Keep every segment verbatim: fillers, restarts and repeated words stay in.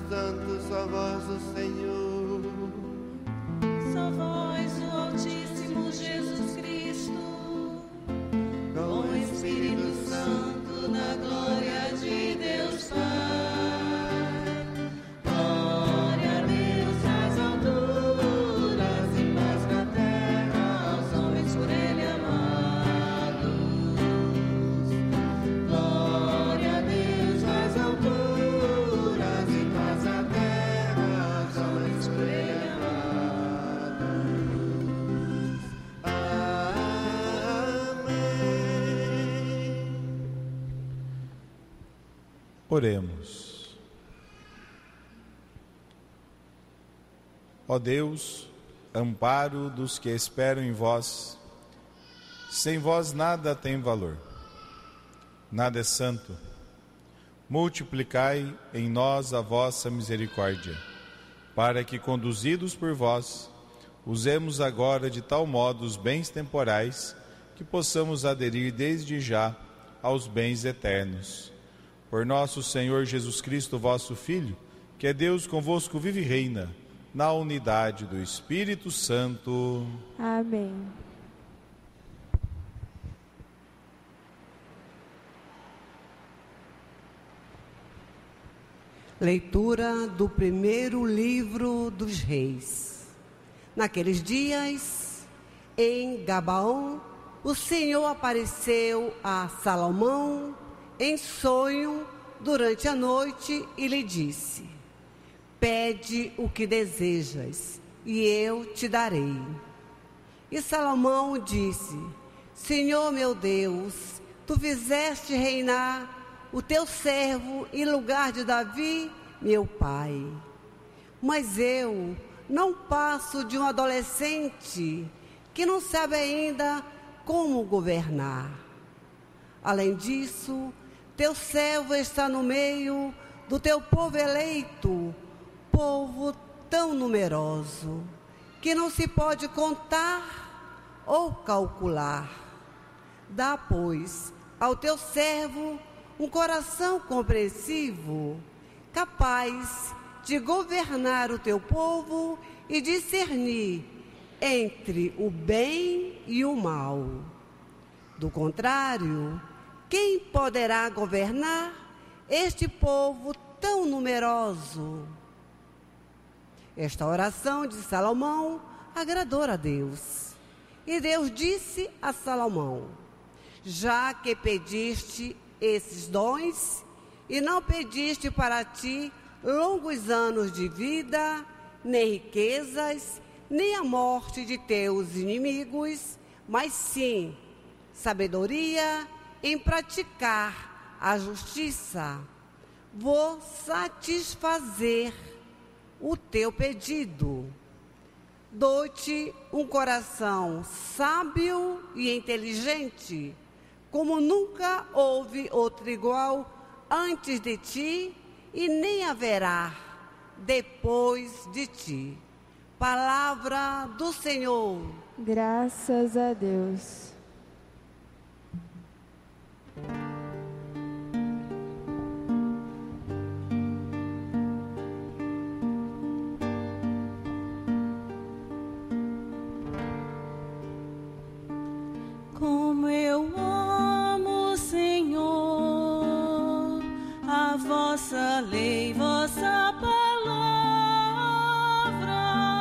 Santo, só vós o Senhor. Só vós o Altíssimo Jesus Cristo, com o Espírito Santo, na glória de Deus Pai. Glória a Deus nas alturas e paz na terra aos homens por Ele amados. Glória a Deus nas alturas e paz na terra aos homens por Ele amados. Amém. Oremos. Ó Deus, amparo dos que esperam em vós, sem vós nada tem valor, nada é santo. Multiplicai em nós a vossa misericórdia, para que, conduzidos por vós, usemos agora de tal modo os bens temporais que possamos aderir desde já aos bens eternos. Por nosso Senhor Jesus Cristo, vosso Filho, que é Deus convosco, vive e reina, na unidade do Espírito Santo. Amém. Leitura do primeiro livro dos Reis. Naqueles dias, em Gabaon, o Senhor apareceu a Salomão em sonho durante a noite e lhe disse: pede o que desejas, e eu te darei. E Salomão disse: Senhor meu Deus, tu fizeste reinar o teu servo em lugar de Davi, meu pai. Mas eu não passo de um adolescente que não sabe ainda como governar. Além disso, teu servo está no meio do teu povo eleito, povo tão numeroso, que não se pode contar ou calcular. Dá, pois, ao teu servo um coração compreensivo, capaz de governar o teu povo e discernir entre o bem e o mal. Do contrário, quem poderá governar este povo tão numeroso? Esta oração de Salomão agradou a Deus. E Deus disse a Salomão: já que pediste esses dons, e não pediste para ti longos anos de vida, nem riquezas, nem a morte de teus inimigos, mas sim sabedoria em praticar a justiça, vou satisfazer o teu pedido. Dou-te um coração sábio e inteligente, como nunca houve outro igual antes de ti, e nem haverá depois de ti. Palavra do Senhor. Graças a Deus. Como eu amo, Senhor, a vossa lei, vossa palavra.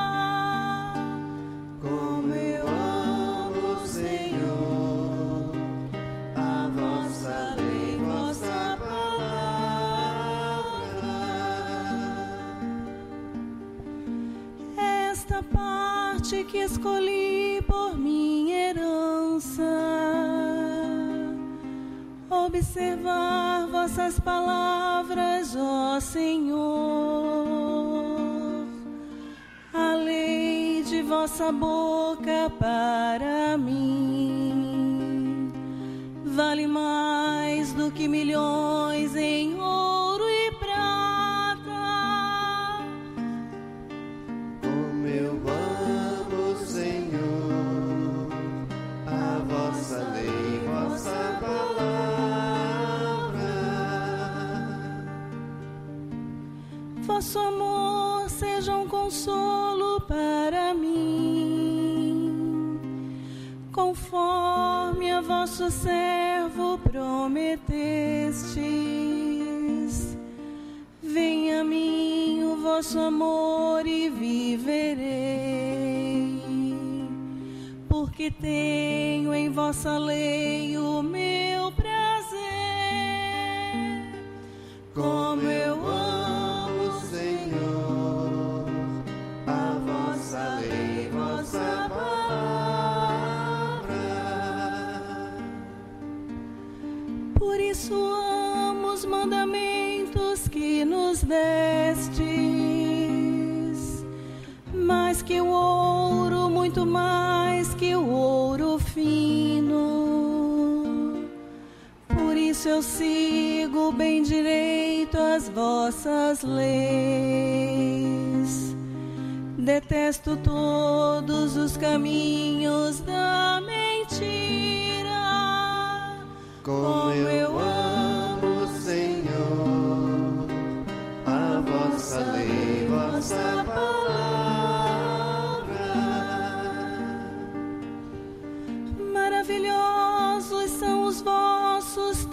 Como eu amo, Senhor, a vossa lei, vossa palavra. Esta parte que escolhi por minha herança, observar vossas palavras, ó Senhor, a lei de vossa boca para mim vale mais do que milhões em ouro e prata. Como eu amo, Senhor, a vossa lei, vossa palavra. vosso amor seja um consolo para mim, conforme a vosso servo prometestes. Venha a mim o vosso amor e viverei, porque tenho em vossa lei o meu prazer. Como eu amo, Senhor, a vossa lei, vossa palavra. Por isso amo os mandamentos que nos destes, mais que o ouro, muito mais que o ouro fino. Por isso eu sigo bem direito as vossas leis. Detesto todos os caminhos da mentira. Como eu amo, Senhor, a vossa lei, vossa palavra. Maravilhosos são os vossos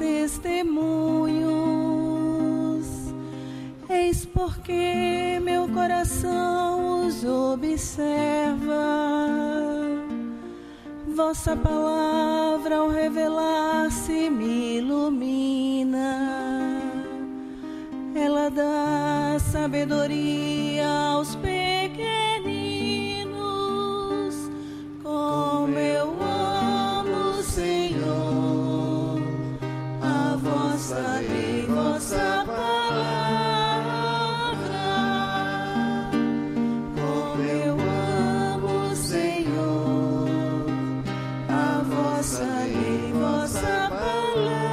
testemunhos, eis porque meu coração os observa. Vossa palavra ao revelar-se me ilumina, ela dá sabedoria aos pequeninos. Como eu amo, Senhor, a vossa lei, vossa palavra. Como eu amo, Senhor, a vossa lei, vossa palavra.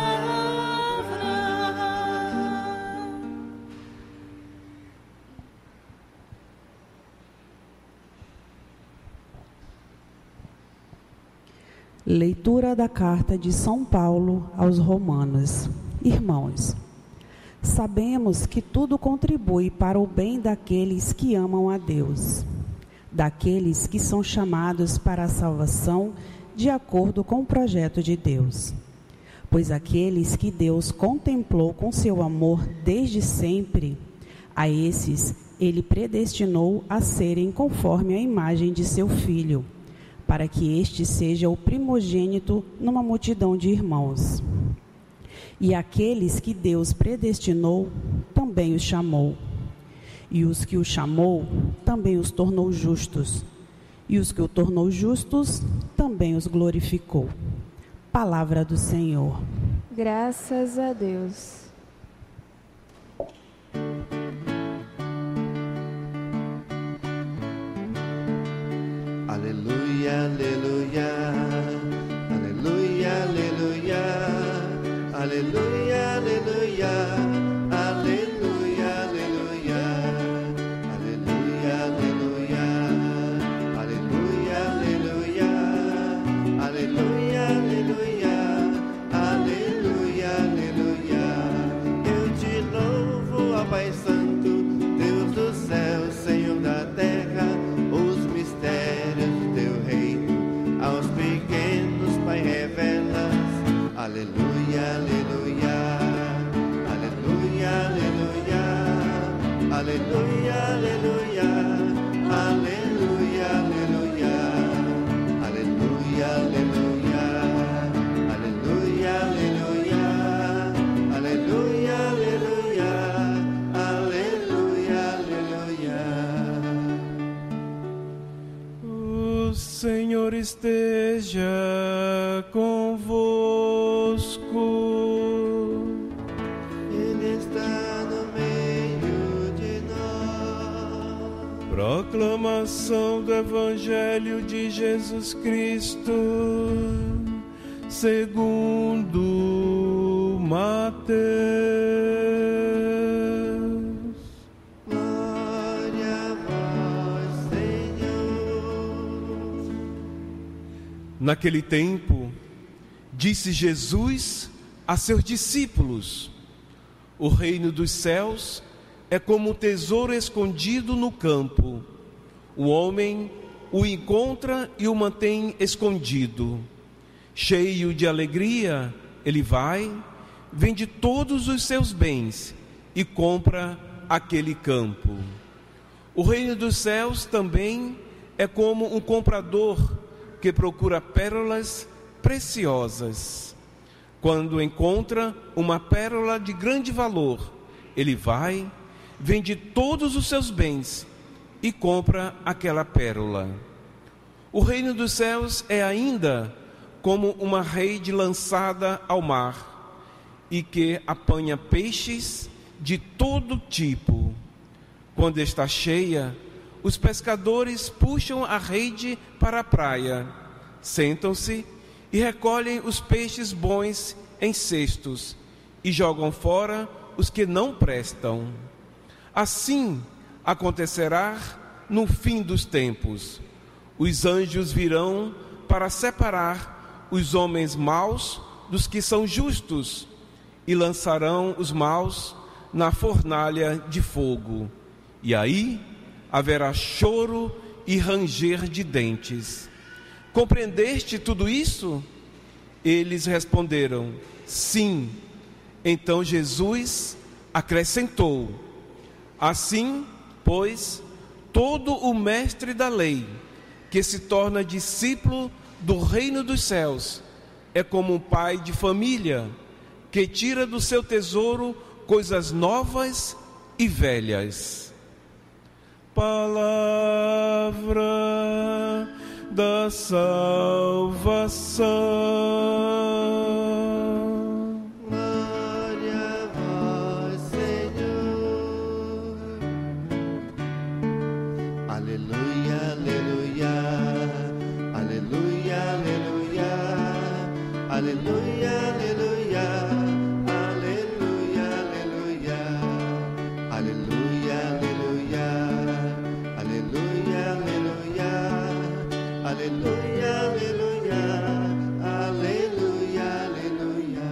Leitura da carta de São Paulo aos Romanos. Irmãos, sabemos que tudo contribui para o bem daqueles que amam a Deus, daqueles que são chamados para a salvação de acordo com o projeto de Deus. Pois aqueles que Deus contemplou com seu amor desde sempre, a esses ele predestinou a serem conforme a imagem de seu Filho, para que este seja o primogênito numa multidão de irmãos. E aqueles que Deus predestinou, também os chamou. E os que o chamou, também os tornou justos. E os que o tornou justos, também os glorificou. Palavra do Senhor. Graças a Deus. Aleluia, aleluia, aleluia, aleluia, aleluia, aleluia, aleluia, aleluia, aleluia, aleluia, aleluia, aleluia, aleluia, aleluia, aleluia, aleluia. Eu te louvo, ó Pai Santo, Deus do céu, Senhor da terra, os mistérios do teu reino, aos pequenos, Pai, revelas. Aleluia, aleluia, aleluia, aleluia, aleluia, aleluia, aleluia, aleluia, aleluia, aleluia, aleluia, aleluia, aleluia, aleluia, aleluia, aleluia. O Senhor esteja convosco. Ele está no meio de nós. Proclamação do Evangelho de Jesus Cristo, segundo Mateus. Glória a vós, Senhor. Naquele tempo, disse Jesus a seus discípulos: o reino dos céus é como um tesouro escondido no campo. O homem o encontra e o mantém escondido. Cheio de alegria, ele vai, vende todos os seus bens e compra aquele campo. O reino dos céus também é como um comprador que procura pérolas preciosas. Quando encontra uma pérola de grande valor, ele vai, vende todos os seus bens e compra aquela pérola. O reino dos céus é ainda como uma rede lançada ao mar e que apanha peixes de todo tipo. Quando está cheia, os pescadores puxam a rede para a praia, sentam-se e recolhem os peixes bons em cestos e jogam fora os que não prestam. Assim acontecerá no fim dos tempos. Os anjos virão para separar os homens maus dos que são justos e lançarão os maus na fornalha de fogo. E aí haverá choro e ranger de dentes. Compreendeste tudo isso? Eles responderam, sim. Então Jesus acrescentou, assim, pois, todo o mestre da lei, que se torna discípulo do reino dos céus, é como um pai de família, que tira do seu tesouro coisas novas e velhas. Palavra da salvação. Glória a vós, Senhor. Aleluia, aleluia, aleluia, aleluia, aleluia, aleluia, aleluia, aleluia, aleluia, aleluia, aleluia, aleluia, aleluia, aleluia, aleluia.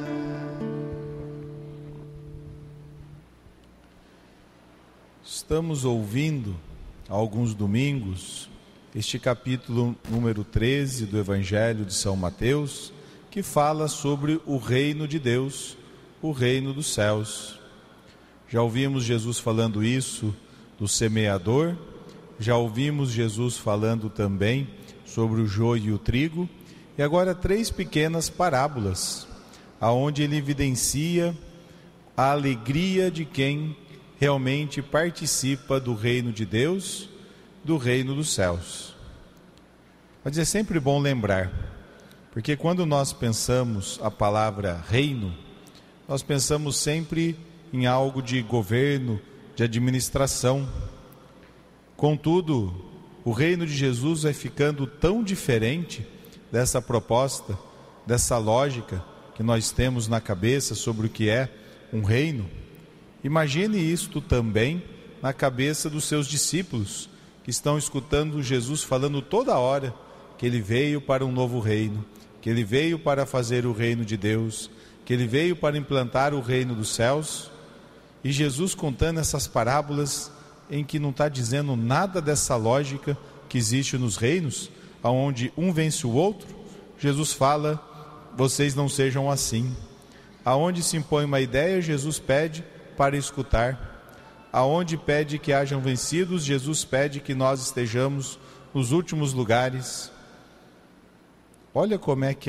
Estamos ouvindo, há alguns domingos, este capítulo número treze do Evangelho de São Mateus, que fala sobre o reino de Deus, o reino dos céus. Já ouvimos Jesus falando isso do semeador, já ouvimos Jesus falando também sobre o joio e o trigo, e agora três pequenas parábolas, aonde ele evidencia a alegria de quem realmente participa do reino de Deus, do reino dos céus. Mas é sempre bom lembrar, porque quando nós pensamos a palavra reino, nós pensamos sempre em algo de governo, de administração. Contudo, o reino de Jesus vai ficando tão diferente dessa proposta, dessa lógica que nós temos na cabeça sobre o que é um reino. Imagine isto também na cabeça dos seus discípulos, que estão escutando Jesus falando toda hora que ele veio para um novo reino, que ele veio para fazer o reino de Deus, que ele veio para implantar o reino dos céus. E Jesus contando essas parábolas em que não está dizendo nada dessa lógica que existe nos reinos, onde um vence o outro. Jesus fala, vocês não sejam assim. Aonde se impõe uma ideia, Jesus pede para escutar. Aonde pede que hajam vencidos, Jesus pede que nós estejamos nos últimos lugares. Olha como é que